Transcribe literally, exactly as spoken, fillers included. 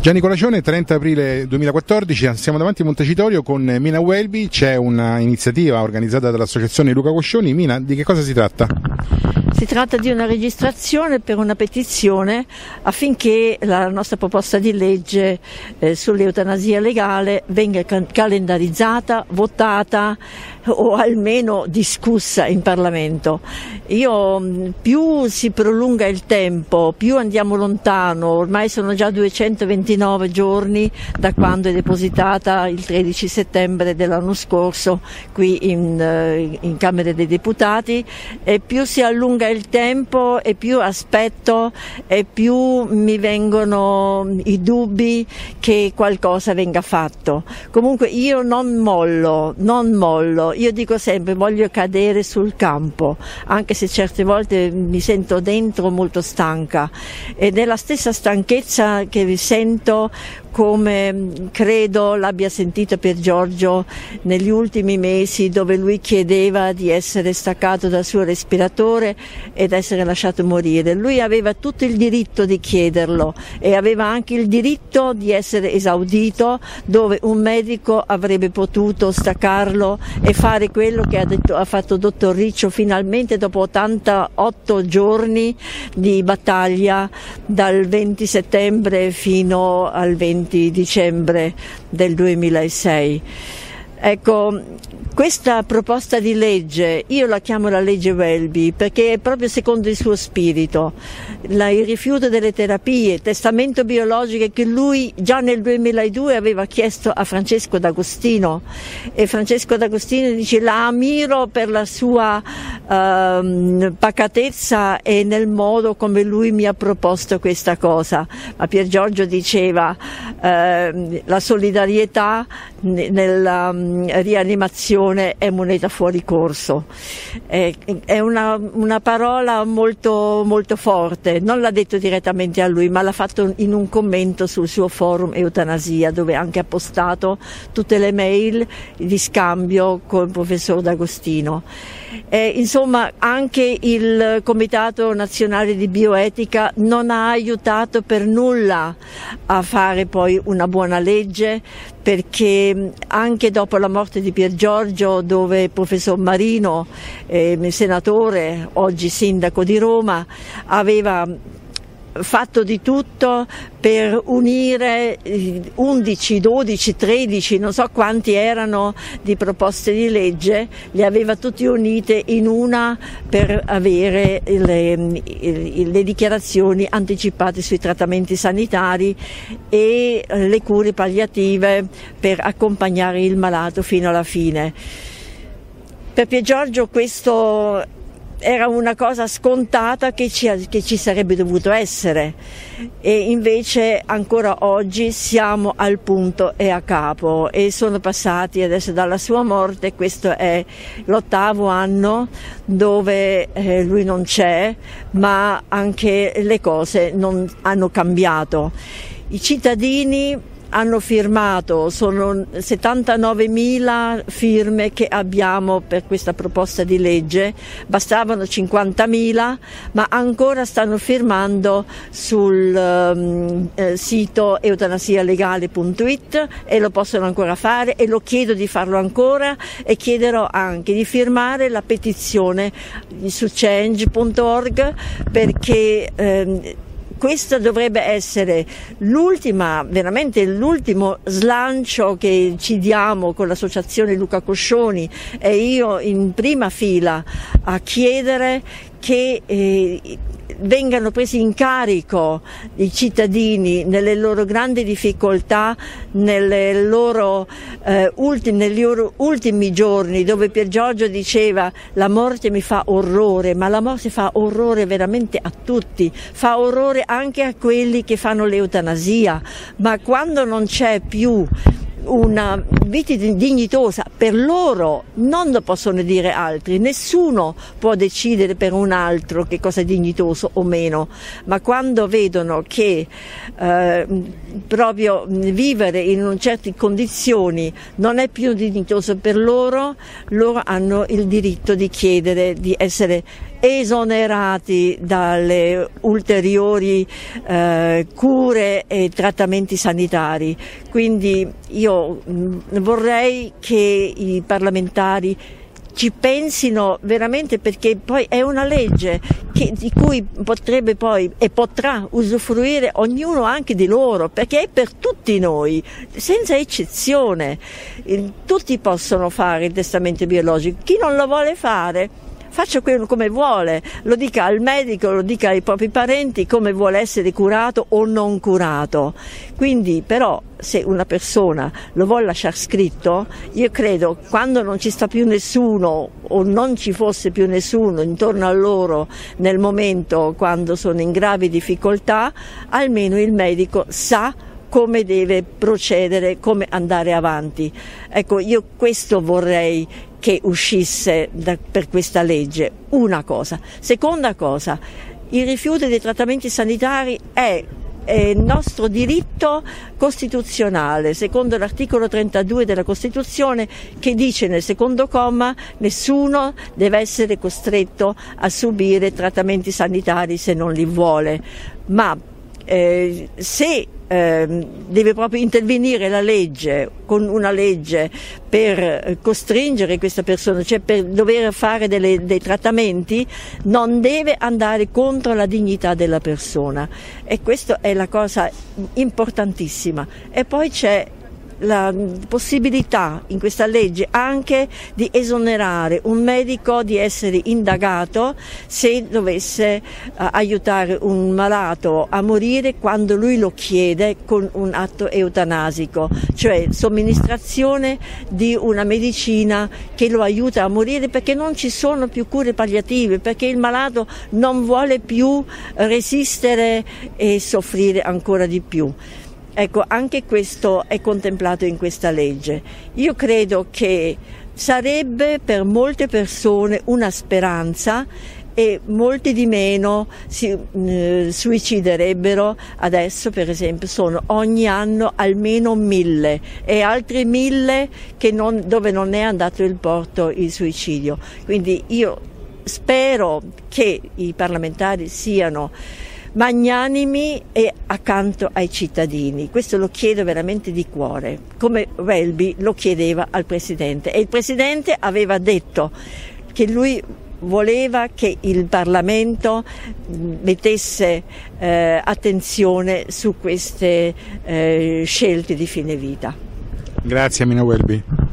Gianni Colacione, trenta aprile duemilaquattordici, siamo davanti a Montecitorio con Mina Welby, c'è un'iniziativa organizzata dall'associazione Luca Coscioni. Mina, di che cosa si tratta? Si tratta di una registrazione per una petizione affinché la nostra proposta di legge eh, sull'eutanasia legale venga ca- calendarizzata, votata o almeno discussa in Parlamento. Io, più si prolunga il tempo, più andiamo lontano, ormai sono già duecentoventinove giorni da quando è depositata il tredici settembre dell'anno scorso qui in, in Camera dei Deputati, e più si allunga il tempo e più aspetto e più mi vengono i dubbi che qualcosa venga fatto. Comunque io non mollo, non mollo. Io dico sempre voglio cadere sul campo, anche se certe volte mi sento dentro molto stanca, ed è la stessa stanchezza che sento come credo l'abbia sentita per Giorgio negli ultimi mesi, dove lui chiedeva di essere staccato dal suo respiratore ed essere lasciato morire. Lui aveva tutto il diritto di chiederlo e aveva anche il diritto di essere esaudito, dove un medico avrebbe potuto staccarlo e fare quello che ha, detto, ha fatto dottor Riccio finalmente dopo ottantotto giorni di battaglia, dal venti settembre fino al venti dicembre del duemilasei. Ecco, questa proposta di legge, io la chiamo la legge Welby perché è proprio secondo il suo spirito. La, il rifiuto delle terapie, testamento biologico che lui già nel duemiladue aveva chiesto a Francesco D'Agostino, e Francesco D'Agostino dice la ammiro per la sua uh, pacatezza e nel modo come lui mi ha proposto questa cosa, ma Pier Giorgio diceva uh, la solidarietà nella um, rianimazione è moneta fuori corso. È, è una, una parola molto, molto forte, non l'ha detto direttamente a lui, ma l'ha fatto in un commento sul suo forum Eutanasia, dove anche ha postato tutte le mail di scambio con il professor D'Agostino. Eh, insomma, anche il Comitato Nazionale di Bioetica non ha aiutato per nulla a fare poi una buona legge, perché anche dopo la morte di Pier Giorgio, dove il professor Marino, eh, senatore, oggi sindaco di Roma, aveva fatto di tutto per unire undici, dodici, tredici, non so quanti erano di proposte di legge, le aveva tutte unite in una per avere le, le dichiarazioni anticipate sui trattamenti sanitari e le cure palliative per accompagnare il malato fino alla fine. Per Pier Giorgio questo era una cosa scontata che ci, che ci sarebbe dovuto essere, e invece ancora oggi siamo al punto e a capo, e sono passati adesso dalla sua morte, questo è l'ottavo anno dove eh, lui non c'è, ma anche le cose non hanno cambiato. I cittadini hanno firmato, sono settantanovemila firme che abbiamo per questa proposta di legge, bastavano cinquantamila, ma ancora stanno firmando sul um, eh, sito eutanasialegale punto it, e lo possono ancora fare, e lo chiedo di farlo ancora, e chiederò anche di firmare la petizione su change punto org, perché ehm, questa dovrebbe essere l'ultima, veramente l'ultimo slancio che ci diamo con l'associazione Luca Coscioni, e io in prima fila a chiedere che eh, vengano presi in carico i cittadini nelle loro grandi difficoltà, nelle loro, eh, ultimi, negli loro ultimi giorni, dove Pier Giorgio diceva la morte mi fa orrore, ma la morte fa orrore veramente a tutti, fa orrore anche a quelli che fanno l'eutanasia, ma quando non c'è più una vita dignitosa per loro, non lo possono dire altri, nessuno può decidere per un altro che cosa è dignitoso o meno, ma quando vedono che eh, proprio vivere in certe condizioni non è più dignitoso per loro, loro hanno il diritto di chiedere di essere esonerati dalle ulteriori eh, cure e trattamenti sanitari. Quindi io mh, vorrei che i parlamentari ci pensino veramente, perché poi è una legge che, di cui potrebbe poi e potrà usufruire ognuno anche di loro, perché è per tutti noi, senza eccezione. Tutti possono fare il testamento biologico, chi non lo vuole fare faccia come vuole, lo dica al medico, lo dica ai propri parenti, come vuole essere curato o non curato. Quindi però se una persona lo vuole lasciare scritto, io credo quando non ci sta più nessuno o non ci fosse più nessuno intorno a loro nel momento quando sono in gravi difficoltà, almeno il medico sa come deve procedere, come andare avanti. Ecco, io questo vorrei che uscisse da, per questa legge. Una cosa. Seconda cosa, il rifiuto dei trattamenti sanitari è è nostro diritto costituzionale, secondo l'articolo trentadue della Costituzione, che dice nel secondo comma: nessuno deve essere costretto a subire trattamenti sanitari se non li vuole. Ma eh, se eh, deve proprio intervenire la legge, con una legge, per costringere questa persona, cioè per dover fare delle, dei trattamenti, non deve andare contro la dignità della persona, e questa è la cosa importantissima. E poi c'è la possibilità in questa legge anche di esonerare un medico di essere indagato se dovesse uh, aiutare un malato a morire quando lui lo chiede con un atto eutanasico, cioè somministrazione di una medicina che lo aiuta a morire perché non ci sono più cure palliative, perché il malato non vuole più resistere e soffrire ancora di più. Ecco, anche questo è contemplato in questa legge. Io credo che sarebbe per molte persone una speranza, e molti di meno si eh, suiciderebbero. Adesso per esempio sono ogni anno almeno mille e altri mille che non, dove non è andato il porto il suicidio. Quindi io spero che i parlamentari siano magnanimi e accanto ai cittadini. Questo lo chiedo veramente di cuore, come Welby lo chiedeva al Presidente, e il Presidente aveva detto che lui voleva che il Parlamento mettesse eh, attenzione su queste eh, scelte di fine vita. Grazie Mina Welby.